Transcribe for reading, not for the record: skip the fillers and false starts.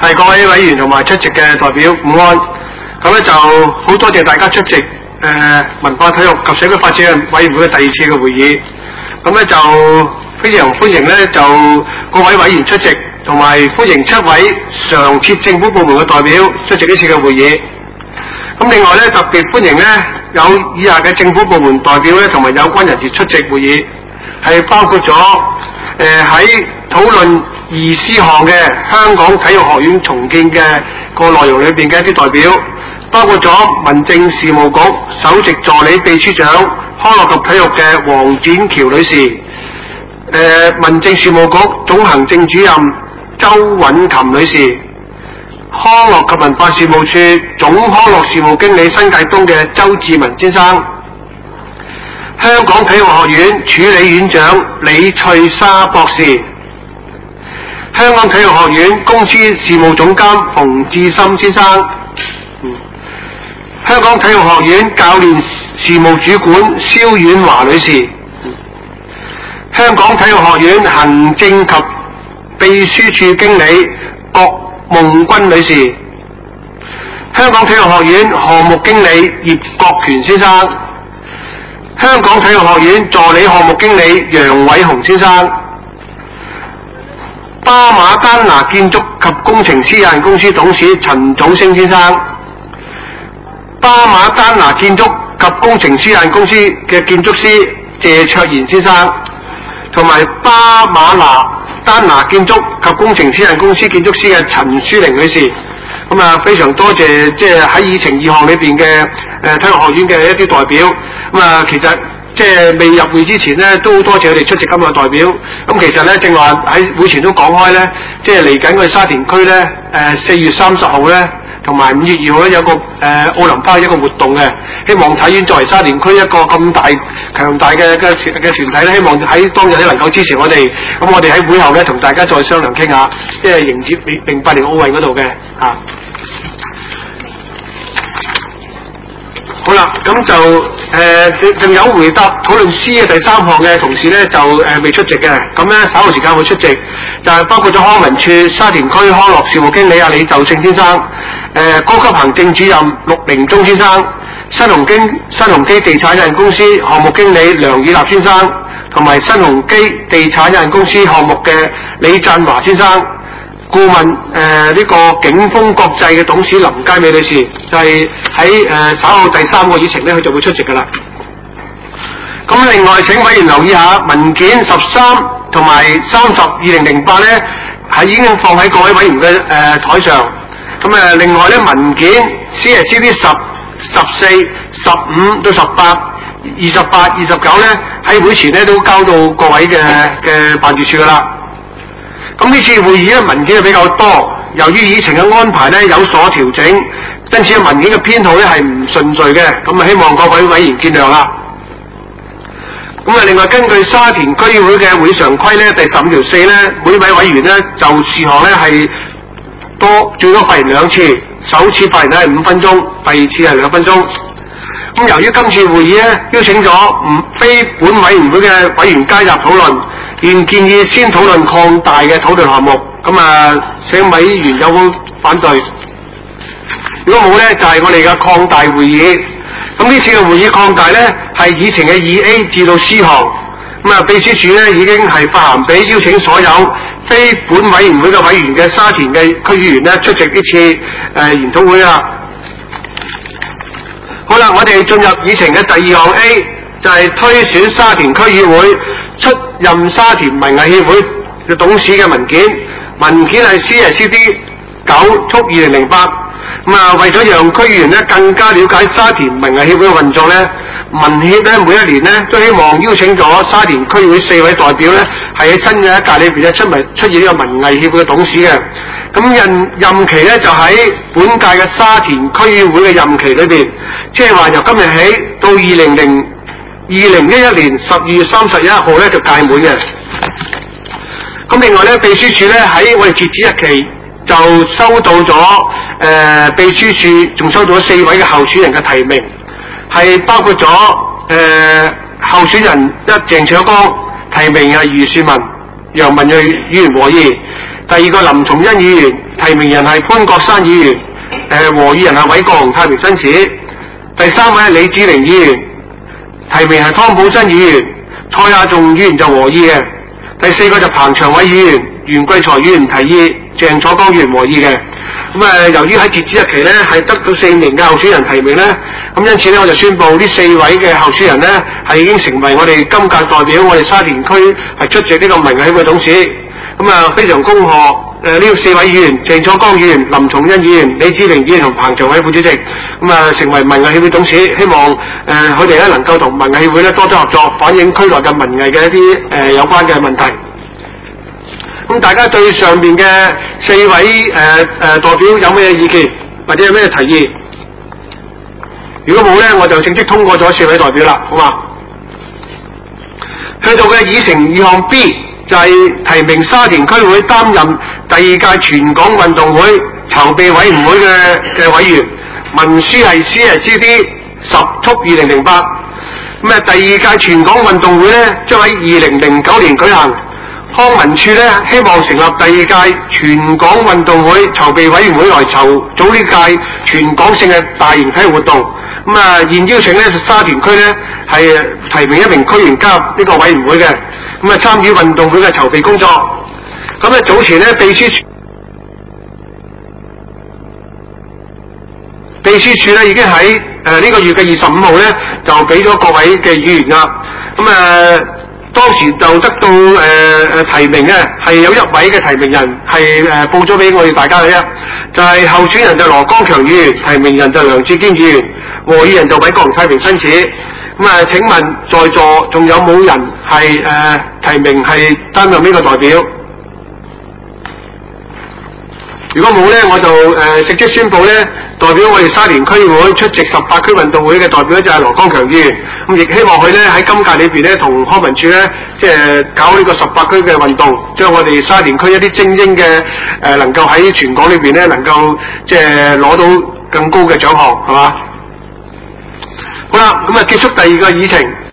係各位委員同埋出席嘅代表午安。咁咧就好多謝大家出席文化體育及社區發展委員會嘅第二次嘅會議。咁咧就非常歡迎咧就各位委員出席，同埋歡迎7位常設政府部門嘅代表出席呢次嘅會議。咁另外咧特別歡迎咧有以下嘅政府部門代表咧同埋有關人士出席會議，係包括咗喺討論2 C 項嘅香港體育學院重建嘅個內容裏邊嘅一啲代表，包括咗民政事務局首席助理秘書長康樂及體育嘅黃展橋女士，民政事務局總行政主任周韻琴女士，康樂及文化事務處總康樂事務經理新界東嘅周志文先生，香港體育學院署理院長李翠莎博士，香港體育學院公司事務總監馮志森先生，香港體育學院教練事務主管蕭婉華女士，香港體育學院行政及秘書處經理郭夢君女士，香港體育學院項目經理葉國權先生，香港體育學院助理項目經理楊偉雄先生，巴馬丹拿建築及工程師有限公司董事陳祖星先生，巴馬丹拿建築及工程師有限公司嘅建築師謝卓賢先生，同埋巴馬丹拿建築及工程師有限公司建築師嘅陳書玲女士。咁啊，非常多謝即係喺議程2項裏邊嘅體育學院嘅一啲代表。咁啊，其實即係未入會之前呢，都多謝佢哋出席今日嘅代表。咁其實咧，正話喺會前都講開咧，即係嚟緊我哋沙田區咧，4月30號咧，同埋5月2號咧有個奧林匹克一個活動嘅，希望體院作為沙田區一個咁大強大嘅團體咧，希望喺當日咧能夠支持我哋。咁我哋喺會後咧同大家再商量傾下，即係迎接08年奧運嗰度嘅嚇。好啦，咁就仲有回答討論 C 嘅第3項嘅同事咧就未出席嘅，咁咧稍後時間會出席，就係包括咗康文署沙田區康樂事務經理李就勝先生，高級行政主任陸明忠先生，新鴻基地產有限公司項目經理梁以立先生，同埋新鴻基地產有限公司項目嘅李振華先生。顧問呢個景豐國際嘅董事林佳美女士，就係喺稍後第3個議程咧，佢就會出席㗎啦。咁另外請委員留意下文件13同埋30/2008咧，係已經放喺各位委員嘅台上。咁另外咧文件 CSCD 10、14、15到18、28、29咧喺會前咧都交到各位嘅辦事處㗎啦。咁呢次會議咧文件係比較多，由於議程嘅安排咧有所調整，因此文件嘅編號咧係唔順序嘅，咁啊希望各位委員見諒啦。咁啊另外根據沙田區議會嘅會常規咧第15條4咧，每位委員咧就事項咧係最多發言2次，首次發言咧係5分鐘，第二次係2分鐘。咁由於今次會議咧邀請咗非本委員會嘅委員加入討論，現建議先討論擴大嘅討論項目。咁啊，請委員有冇反對？如果冇咧，就係我哋嘅擴大會議。咁呢次嘅會議擴大咧，係議程嘅2A 至到 C 項。咁啊，秘書處咧已經係發函俾邀請所有非本委員會嘅委員嘅沙田嘅區議員咧出席呢次研討會啦。好啦，我哋進入議程嘅第2項 A， 就係推選沙田區議會出任沙田文藝協會嘅董事嘅文件，文件係 CSCD 9/2008。咁啊，為咗讓區議員咧更加了解沙田文藝協會嘅運作咧，文協咧每一年咧都希望邀請咗沙田區議會4位代表咧，係喺新嘅一屆裏邊咧出現呢個文藝協會嘅董事嘅。咁任期咧就喺本屆嘅沙田區議會嘅任期裏邊，即係話由今日起到2011年12月31號咧就屆滿嘅。咁另外咧，秘書處咧喺我哋截止日期就收到咗秘書處仲收到咗4位嘅候選人嘅提名，係包括咗候選人鄭卓光提名係余樹文、楊文睿議員和議， 第二個林松恩議員，提名人係潘國山議員，和議人係韋國雄太平紳士。第三位係李志玲議員，提名係湯寶珍議員，蔡亞仲議員就和議嘅。第四個就彭長偉議員、袁桂才議員提議，鄭楚江議員和議嘅。由於喺截止日期咧係得到4名嘅候選人提名咧，咁因此咧我就宣布呢4位嘅候選人咧係已經成為我哋今屆代表我哋沙田區係出席呢個民藝協會董事。非常恭賀呢4位議員，鄭楚江議員、林松恩議員、李志玲議員同彭長偉副主席，成為民藝協會董事。希望佢哋咧能夠同民藝協會咧多多合作，反映區內嘅文藝嘅一啲有關嘅問題。咁大家對上面嘅4位代表有咩意見或者有咩提議？如果冇咧，我就正式通過咗4位代表啦，好嘛？去到嘅議程2項 B 就係提名沙田區會擔任第2屆全港運動會籌備委員會嘅委員，文書係 CSD 10/2008。第2屆全港運動會咧將喺2009年舉行。康文署咧希望成立第2屆全港運動會籌備委員會來籌組呢屆全港性嘅大型體育活動。現邀請咧沙田區咧係提名1名區員加入呢個委員會嘅，參與運動會嘅籌備工作。早前咧秘書處咧已經喺呢個月嘅25號咧就俾咗各位嘅議員啦。當時就得到提名嘅係有1位嘅提名人係報咗俾我哋大家嘅啫，就係候選人就羅光強議員，提名人就梁志堅議員，和議人就韋國雄太平紳士。請問在座仲有冇人係提名係擔任呢個代表？如果冇咧，我就直接宣布咧，代表我哋沙田區會出席18區運動會嘅代表就係羅光強議員。亦希望佢咧喺今屆裏邊咧同康文署咧即係搞呢個18區嘅運動，將我哋沙田區一啲精英嘅能夠喺全港裏邊咧能夠即係攞到更高嘅獎項，係嘛？好啦，結束第2個議程。